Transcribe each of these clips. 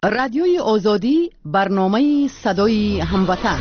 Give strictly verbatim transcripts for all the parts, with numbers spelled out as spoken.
رادیوی آزادی برنامه صدای هموطن.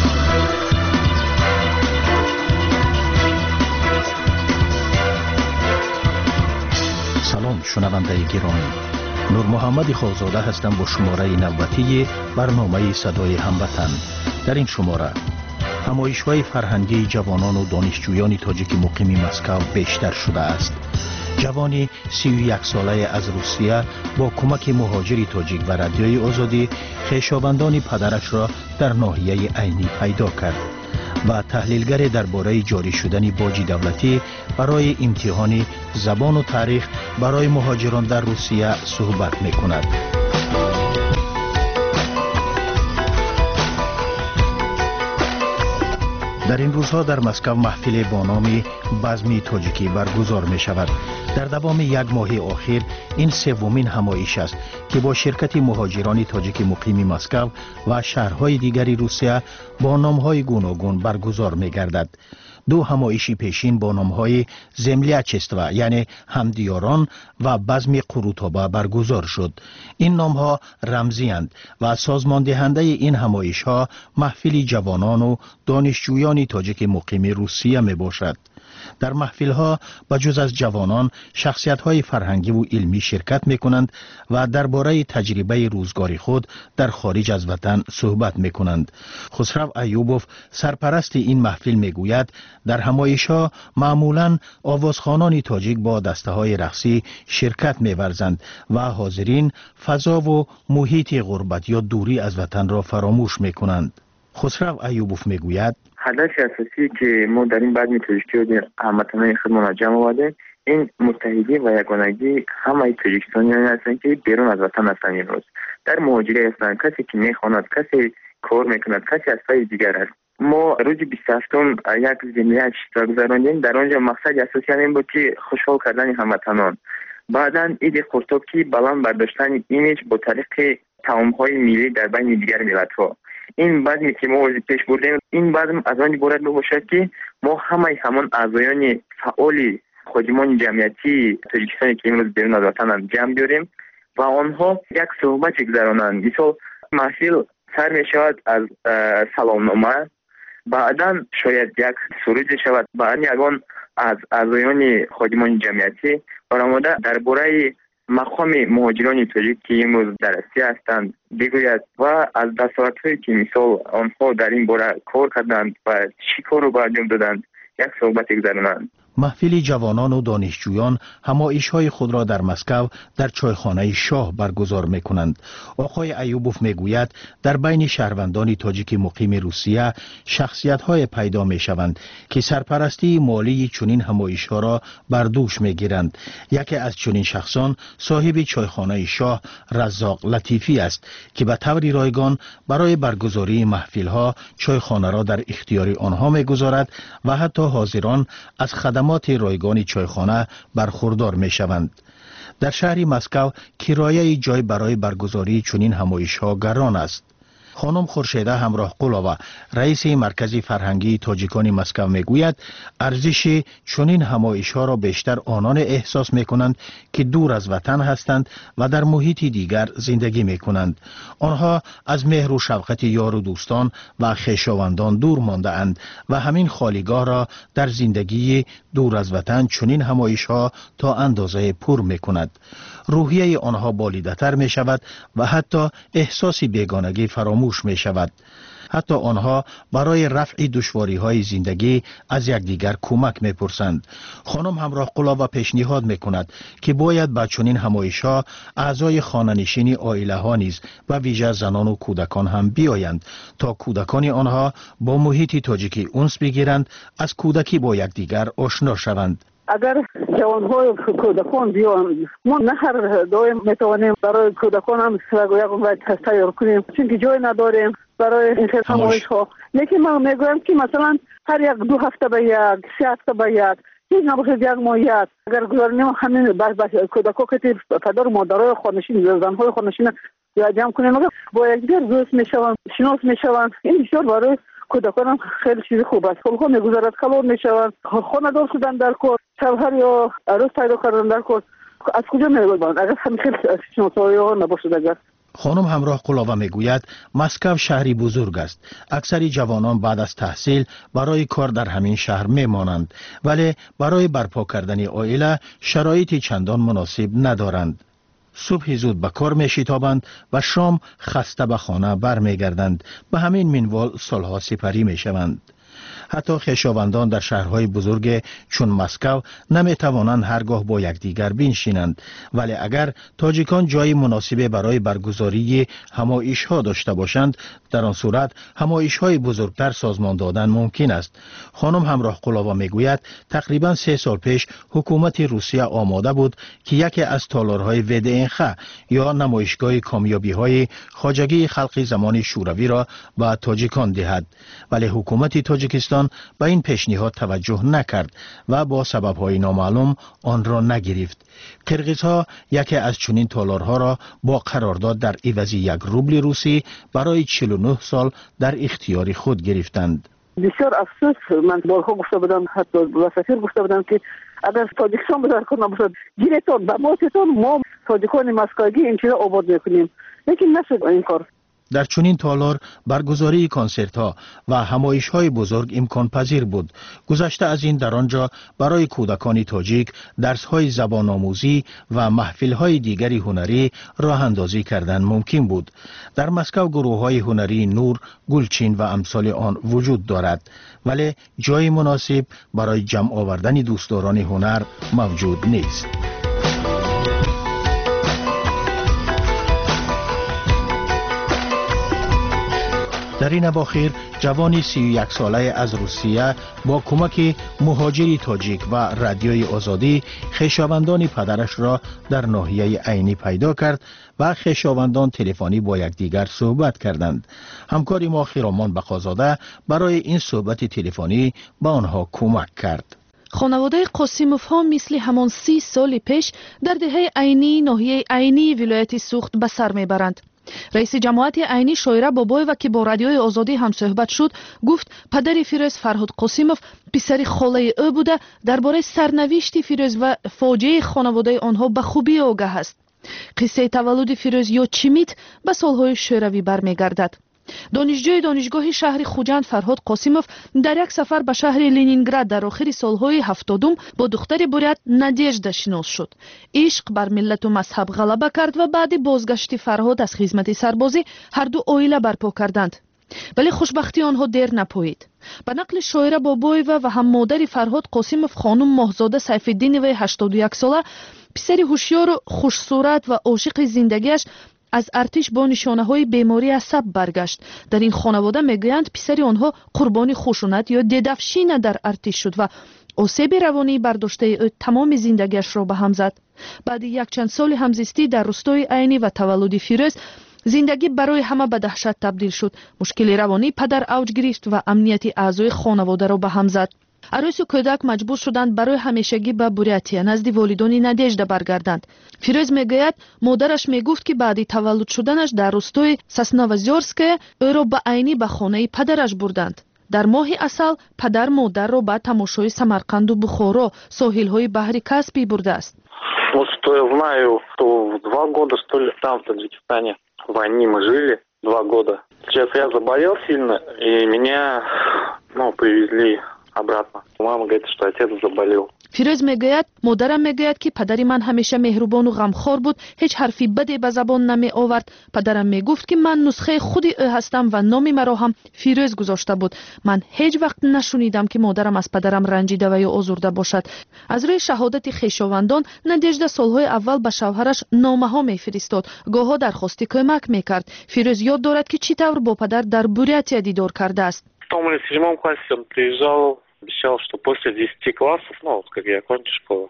سلام شنونده گرامی، نور محمد خوزاده هستم با شماره نوبتی برنامه صدای هموطن. در این شماره همایش‌های فرهنگی جوانان و دانشجویان تاجیک مقیم مسکو بیشتر شده است. جوانی سی و یک ساله از روسیه با کمک مهاجری تاجیک و رادیوی آزادی خویشاوندان پدرش را در ناحیه عینی پیدا کرد و تحلیلگر درباره جاری شدن باج دولتی برای امتحان زبان و تاریخ برای مهاجران در روسیه صحبت می‌کند. در این روزها در مسکو محفل با نام بزم تاجیکی برگزار می شود. در دوام یک ماه اخیر این سومین همایش است که با شرکت مهاجران تاجیک مقیم مسکو و شهرهای دیگری روسیه با نامهای گوناگون برگزار می گردد. دو همایشی پیشین با نامهای زملیاچستوا یعنی همدیاران و بزم قروتابه برگزار شد. این نامها رمزی اند و سازمان دهنده این همایش ها محفل جوانان و دانشجویان تاجیک مقیم روسیه می باشد. در محفل ها بجز از جوانان شخصیت های فرهنگی و علمی شرکت می کنند و درباره تجربه روزگاری خود در خارج از وطن صحبت می کنند. خسرو ایوبوف سرپرست این محفل می گوید در همایش ها معمولاً آوازخوانان تاجیک با دسته های رقصی شرکت می ورزند و حاضرین فضا و محیط غربت یا دوری از وطن را فراموش می کنند. خسرو ایوبوف می گوید هدف اساسی که ما در این بزم تاجیکی و هموطنان خودمان جمع آورده این متحدی و یگانگی همه تاجیکستانیان هستند که بیرون از وطن هستند. این روز در مهاجری هستند، کسی که میخواند، کسی کار میکند، کسی از پای دیگر است. ما روز بیست و هفتم یک جمعیت اشتراک گذراندیم. در آنجا مقصد اساسی این بود که خوشحال کردن هموطنان. بعداً عید خرداد که بلند برداشتن ایمیج با طریق طعام‌های ملی در بین دیگر ملت‌ها. این بزمی که ما پیش بردیم، این بزم از آن عبارت باشد که ما همه همان اعضایان فعال خادمان جمعیتی تاجیکستان که امروز بیرون از وطن جمع بیاریم و آنها یک صحبت گذرانند. مثلا محفل سر می شود از سلامنامه، بعدا شاید یک سرود شود، بعد یگان از اعضایان خادمان جمعیتی برآمده درباره مقام مهاجران تاجیک که امروز در روسیه هستند بگوید و از دستاوردهایی که مثال آنها در این باره کار کردند و چی کار رو انجام دادند یک صحبت گذرانند. محفل جوانان و دانشجویان همایش‌های خود را در مسکو در چایخانه شاه برگزار می‌کنند. آقای ایوبوف می‌گوید در بین شهروندان تاجیک مقیم روسیه شخصیت‌های پیدا می‌شوند که سرپرستی مالی چنین همایش‌ها را بر دوش می‌گیرند. یکی از چنین شخصان صاحب چایخانه شاه رزاق لطیفی است که به طور رایگان برای برگزاری محفل‌ها چایخانه را در اختیار آنها می‌گذارد و حتی حاضران از خدمات رایگان چایخانه برخوردار می شوند. در شهر مسکو کرایه جای برای برگزاری چنین همایش ها گران است. خانم خورشیده همراه قلاوه رئیس مرکز فرهنگی تاجیکان مسکو می گوید ارزش چنین همایش ها را بیشتر آنان احساس می کنند که دور از وطن هستند و در محیط دیگر زندگی می کنند. آنها از مهر و شفقت یار و دوستان و خویشاوندان دور مانده اند و همین خالیگاه را در زندگی دور از وطن چنین همایش ها تا اندازه پر می کند. روحیه آنها بالیده‌تر می شود و حتی احساس بیگانگی فراموش می شود. حتی آنها برای رفع دشواری های زندگی از یکدیگر کمک می پرسند. خانم همراه قلاوه پیشنهاد می کند که باید با چنین همایش ها اعضای خانه‌نشین عائله ها نیز و ویژه زنان و کودکان هم بیایند تا کودکان آنها با محیط تاجیکی انس بگیرند، از کودکی با یکدیگر آشنا شوند. اگر جوان‌های کودکان بیان ما نه هر دایم میتوانیم برای کودکان هم یک تیار کنیم چون که جای نداریم برای این همایش ها. لیکن من میگویم که مثلا هر یک دو هفته به یک سه هفته به یک هیچ نباشد یک ماه یک اگر گذارنیم همین بس بس کودکان که پدر و مادرای خانشین زنهای خانشین جمع کنیم با یکدیگر دوست میشوند شناس میشوند. این بسیار برای کودکان هم خیلی چیز خوب است. خب خود میگذارد کلان میشوند خانه دار شدن در کار شوهر یا عروس پیدا کردن در کار از کجا میگذارند اگر همین خیلی شناسایی ها نباشد. اگر خانم همراه قلاوه میگوید مسکو شهری بزرگ است. اکثر جوانان بعد از تحصیل برای کار در همین شهر میمانند، ولی برای برپا کردن عائله شرایطی چندان مناسب ندارند. صبح زود به کار میشتابند و شام خسته به خانه برمیگردند. به همین منوال سالها سپری میشوند. حتی خویشاوندان در شهرهای بزرگ چون مسکو نمیتوانند هرگاه با یکدیگر بنشینند، ولی اگر تاجیکان جای مناسب برای برگزاری همایش‌ها داشته باشند، در آن صورت همایش‌های بزرگتر سازمان دادن ممکن است. خانم همراه قلاوه میگوید تقریبا سه سال پیش حکومت روسیه آماده بود که یکی از تالارهای ودئنخ یا نمایشگاه کامیابی‌های خواجگی خلق زمان شوروی را به تاجیکان دهد، ولی حکومت تاجیکستان به این پیشنهاد توجه نکرد و با سبب‌های نامعلوم آن را نگرفت. قرقیزها یکی از چنین تالارها را با قرارداد در عوض یک روبل روسی برای چهل و نه سال در اختیار خود گرفتند. بسیار افسوس، من بارها گفته بودم، حتی به سفیر گفته بودم که اگر تاجیکستان بذار کنه باشد گیرتان به ماتتان، ما تاجیکان مسکویی این چیزا آباد میکنیم، لیکن نشد این کار. در چنین تالار برگزاری کنسرت ها و همایش های بزرگ امکان پذیر بود. گذشته از این در آنجا برای کودکان تاجیک درس های زبان آموزی و محفل های دیگری هنری راه اندازی کردن ممکن بود. در مسکو گروه های هنری نور، گلچین و امثال آن وجود دارد، ولی جای مناسب برای جمع آوردن دوستداران هنر موجود نیست. در این اواخر جوانی سی و یک ساله از روسیه با کمک مهاجری تاجیک و رادیوی آزادی خویشاوندان پدرش را در ناحیه عینی پیدا کرد و خویشاوندان تلفنی با یکدیگر صحبت کردند. همکار ما خیرامان بقازاده برای این صحبت تلفنی به آنها کمک کرد. خانواده قاسیموف ها مثل همان سی سال پیش در دهه عینی ناحیه عینی ولایت سوخت به سر میبرند. رئیس جماعت عینی شایره بابایeva که با رادیوی آزادی هم صحبت شد گفت پدر فیروز فرهاد قاسیموف پسر خاله او بوده، درباره سرنوشت فیروز و فاجعه خانواده آنها به خوبی آگاه است. قصه تولد فیروز یا چیمیت به سالهای شوروی برمیگردد. دانشجوی دانشگاه شهر خوجند فرهاد قاسیموف در یک سفر به شهر لنینگراد در آخر سالهای هفتادم با دختر بوریت نادیژدا شناس شد. عشق بر ملت و مذهب غلبه کرد و بعد بازگشت فرهاد از خدمت سربازی هر دو عائله برپا کردند. ولی خوشبختی آنها دیر نپایید. به نقل شایره بابایeva و هم مادر فرهاد قاسیموف خانم ماهزاده سیفالدینوی هشتاد و یک ساله پسر هوشیار و خوشصورت و عاشق زندگیش از ارتش با نشانه های بیماری عصب برگشت. در این خانواده میگویند پسر آنها قربانی خشونت یا ددفشین در ارتش شد و آسیب روانی برداشته او تمام زندگیش را به هم زد. بعد یک چند سال همزیستی در روستای عینی و تولد فیروز زندگی برای همه به دهشت تبدیل شد. مشکل روانی پدر اوج گرفت و امنیت اعضای خانواده را به هم زد. عروس و کودک مجبور شدند برای همیشگی به بوریاتیا نزد والدان نادیژدا برگردند. فیروز میگوید مادرش میگفت که بعد تولد شدنش در روستای ساسنوازورسکه او را به عینی به خانه پدرش بردند. در ماه اصل پدر مادر را به تماشای سمرقند و بخارا ساحل‌های بحر کاسپی برده است. Вот что я знаю, что два года что ли там в Таджикистане в войне мы жили два года. Сейчас я заболел сильно и меня, ну, привезли обратно. Мама говорит, что отец заболел. فیروز میگوید مادرم میگوید که پدر من همیشه مهربان و غمخوار بود، هیچ حرفی بدی به زبان نمی آورد. پدرم میگفت که من نسخه خود او هستم و نام مرا هم فیروز گذاشته بود. من هیچ وقت نشنیدم که مادرم از پدرم رنجیده و یا آزرده باشد. از روی شهادت خویشاوندان نادیژدا سالهای اول به شوهرش نامه ها میفرستاد، گاهها درخواست کمک میکرد. فیروز یاد دارد که چطور با پدر در بوریاتیا دیدار کرده است. В том или седьмом классе он приезжал, обещал, что после десяти классов, ну, вот как я окончу школу,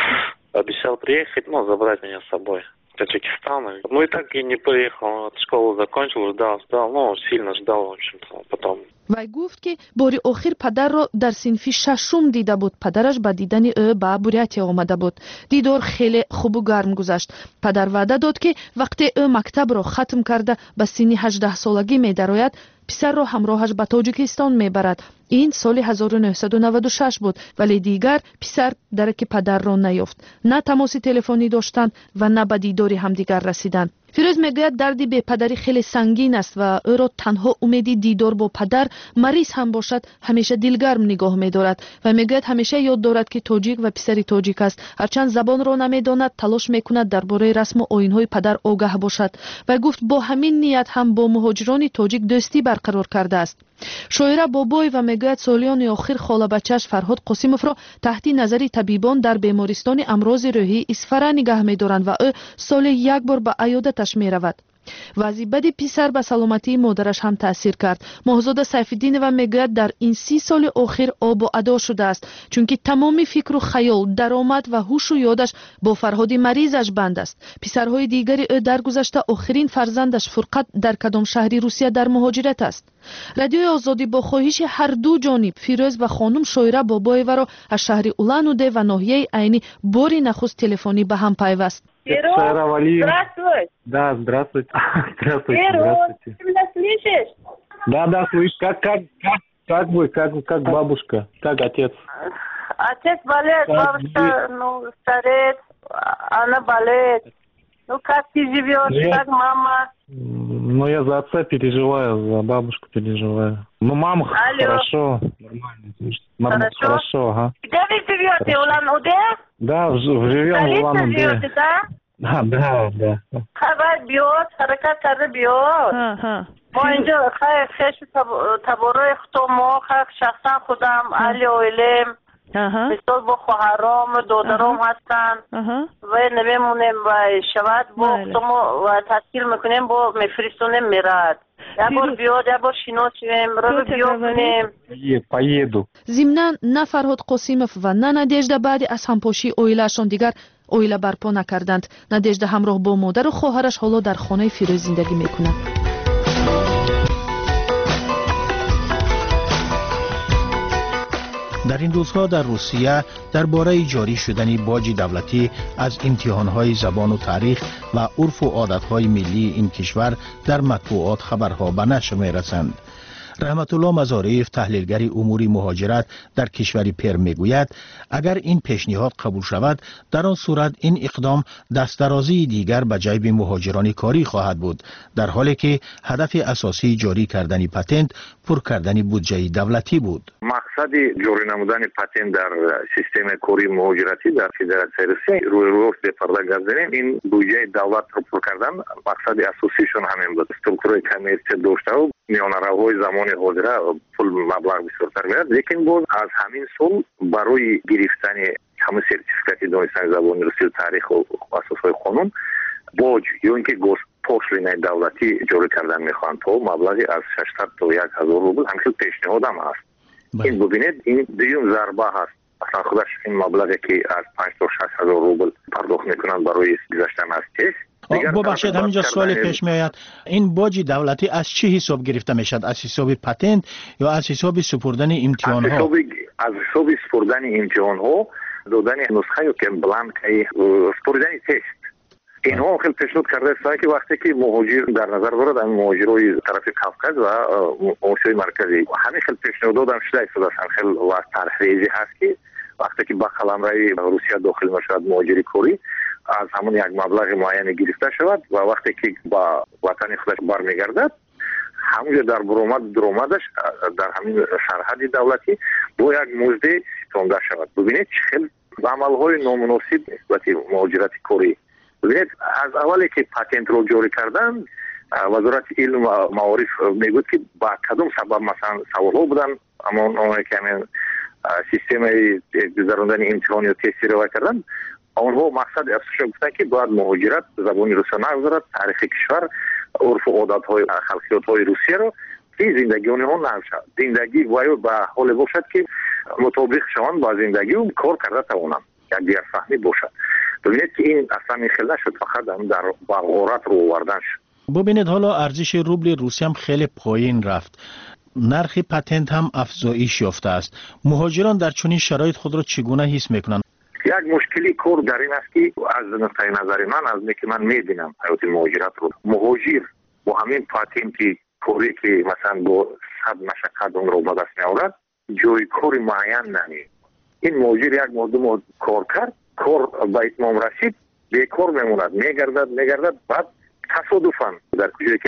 обещал приехать, ну, забрать меня с собой в Таджикистан. Ну, и так и не приехал, вот, школу закончил, ждал, ждал, ну, сильно ждал, в общем-то, потом. وی گفت که باری آخر پدر را در صنف ششم دیده بود. پدرش به دیدن او به بوریاتیا آمده بود. دیدار خیلی خوب و گرم گذشت. پدر وعده داد که وقتی او مکتب را ختم کرده به سن هجده سالگی می درآید پسر را همراهش به تاجیکستان میبرد. این سال هزار و نهصد و نود و شش بود، ولی دیگر پسر درک پدر را نیافت. نه تماس تلفنی داشتند و نه به دیدار همدیگر رسیدند. фирӯз мегӯяд дарди бепадарӣ хеле сангин аст ва ӯро танҳо умеди дидор бо падар мариз ҳам бошад ҳамеша дилгарм нигоҳ медорад ва мегӯяд ҳамеша ёд дорад ки тоҷик ва писари тоҷик аст. ҳарчанд забонро намедонад, талош мекунад дар бораи расму оинҳои падар огаҳ бошад. вай гуфт бо ҳамин ният ҳам бо муҳоҷирони тоҷик дӯстӣ барқарор кардааст. шоира бобоева мегӯяд солиёни охир холабачааш Фарҳод Қосимовро таҳти назари табибон дар бемористони амрози рӯҳӣ Исфара нигаҳ медоранд ва ӯ соли як бор ба аёдаташ меравад. вазъи бади писар ба саломатии модараш ҳам таъсир кард. моҳзода Сайфиддинова мегӯяд дар ин си соли охир обу адо шудааст, чунки тамоми фикру хаёл, даромад ва ҳушу ёдаш бо Фарҳоди маризаш банд аст. писарҳои дигари ӯ даргузашта охирин фарзандаш Фурқат дар кадом шаҳри Русия дар муҳоҷират аст. радиои Озодӣ бо хоҳиши ҳарду ҷониб Фирӯз ва хонум Шоира Бобоеваро аз шаҳри Улан-Удэ ва ноҳияи Айни бори нахуст телефонӣ ба ҳам пайваст. Шаира Валиев. Здравствуй. Да, здравствуйте. Здравствуйте, Фирӯз, здравствуйте. ты меня слышишь? Да, да, слышу. Как, как, как, как вы, как, как бабушка, как отец? Отец болеет, Как бабушка, вы? ну, стареет, она болеет. Ну, как ты живешь, Нет. как мама? Ну, я за отца переживаю, за бабушку переживаю. Ну, мама Алло. хорошо, нормально. слушай. Мама Хорошо? хорошо, ага. Где вы живете, Хорошо. Улан-Удэ? Да, в- живем в Столица Улан-Удэ. живете, да? Да, да, да. Хабар биёд, ҳаракат карда биёд. мо инҷо хай хешу табораи худо мо хай шахсан худам аҳли оилем мисол бо хоҳаром додаром ҳастанд ва намемонем ва шавад бо худомо ва таҳсил мекунем бо мефиристонем мерад. як бор биёд, як бор шинос шивем, робо биё кунем. Поеду. зимнан на Фарҳод Қосимов ва на Надежда баъди аз ҳампошии оилаашон дигар оила барпо накарданд. Надежда ҳамроҳ бо модару хоҳараш ҳоло дар хонаи Фирӯз зиндагӣ мекунад. در این روزها در روسیه درباره جاری شدن باج دولتی از امتحانهای زبان و تاریخ و عرف و عادتهای ملی این کشور در مطبوعات خبرها به نشر می‌رسند. رحمت الله مزاریف تحلیلگر امور مهاجرت در کشور پر میگوید اگر این پیشنهاد قبول شود در آن صورت این اقدام دسترازی دیگر به جیب مهاجران کاری خواهد بود، در حالی که هدف اساسی جاری کردن پتنت پر کردن بودجه دولتی بود. مقصد جاری نمودن پتنت در سیستم کاری مهاجرتی در فدراسیون روسیه روی روز بپرده گردانیم این بودجه دولت رو پر کردن مقصد اساسیشون همین بود. استرکتور کمرشی داشته و میانراهای زمان حاضره پول مبلغ بسیارتر میاد، لیکن باز از همین سال برای گرفتن همه سرتیفیکاتی دانستن زبان روسی و تاریخ و اساسهای قانون باج یا اینکه گوش پوشلینه دولتی جاری کردن میخوان تا مبلغی از ششصد تا یک هزار روبل همچون پیشنهاد هم هست. این ببینید این دیوم ضربه هست. اصلا خودش این مبلغی که از پنج تا شش هزار روبل پرداخت میکنن برای گذشتن از تست. ببخشید همینجا سوال پیش می آید، این باج دولتی از چه حساب گرفته میشد؟ از حساب پتنت یا از حساب سپردن امتحان ها؟ از حساب از حساب سپردن امتحان ها، دادن نسخه که بلانک سپردن تست. اینها خیلی پیشنهاد کرده است که وقتی که مهاجر در نظر برد هم مهاجرای طرف کافکاز و آسیای مرکزی همین خیلی پیشنهاد هم شده است هم خیلی وقت تحریزی هست که وقتی که با قلمرو روسیه داخل نشود مهاجری کوری از همون یک مبلغ معین گرفته شود و وقتی که با وطن خودش برمیگردد همونجا در برآمد درآمدش در همین سرحد دولتی با یک مزد ستانده شود. ببینید خیلی عملهای نامناسب نسبت مهاجرت کوری. ببینید از اولی که پتنت رو جاری کردن وزارت علم و معارف میگوید که با کدام سبب مثلا سوال‌ها بودن اما اون که همین سیستم گذراندن امتحان یا تستی رو کردن آنها مقصد افزایش گفتن که باید مهاجرت زبان روسی نگذارد، تاریخ کشور، عرف و عادت‌های خلقیات‌های روسیه رو که زندگی آنها نشود. زندگی وایو به حال باشد که مطابق شوند با زندگی و کار کرده توانند. یک دیگر فهمی باشد. ببینید که این اصلا خیلی نشد، فقط هم در غارت رو آوردن شد. ببینید حالا ارزش روبل روسی هم خیلی پایین رفت. نرخ پتنت هم افزایش یافته است. مهاجران در چنین شرایط خود را چگونه حس میکنند؟ یک مشکلی کور در این است که از نقطه نظر من از اینکه من میبینم حیات مهاجرت رو مهاجر با همین پاتنتی کوری که مثلا با صد مشقت اون رو به دست میآورد جای کار معین نمی. این مهاجر یک مردم کار کرد، کار به اتمام رسید، بیکار میموند، میگردد میگردد بعد تصادفاً در کجایی که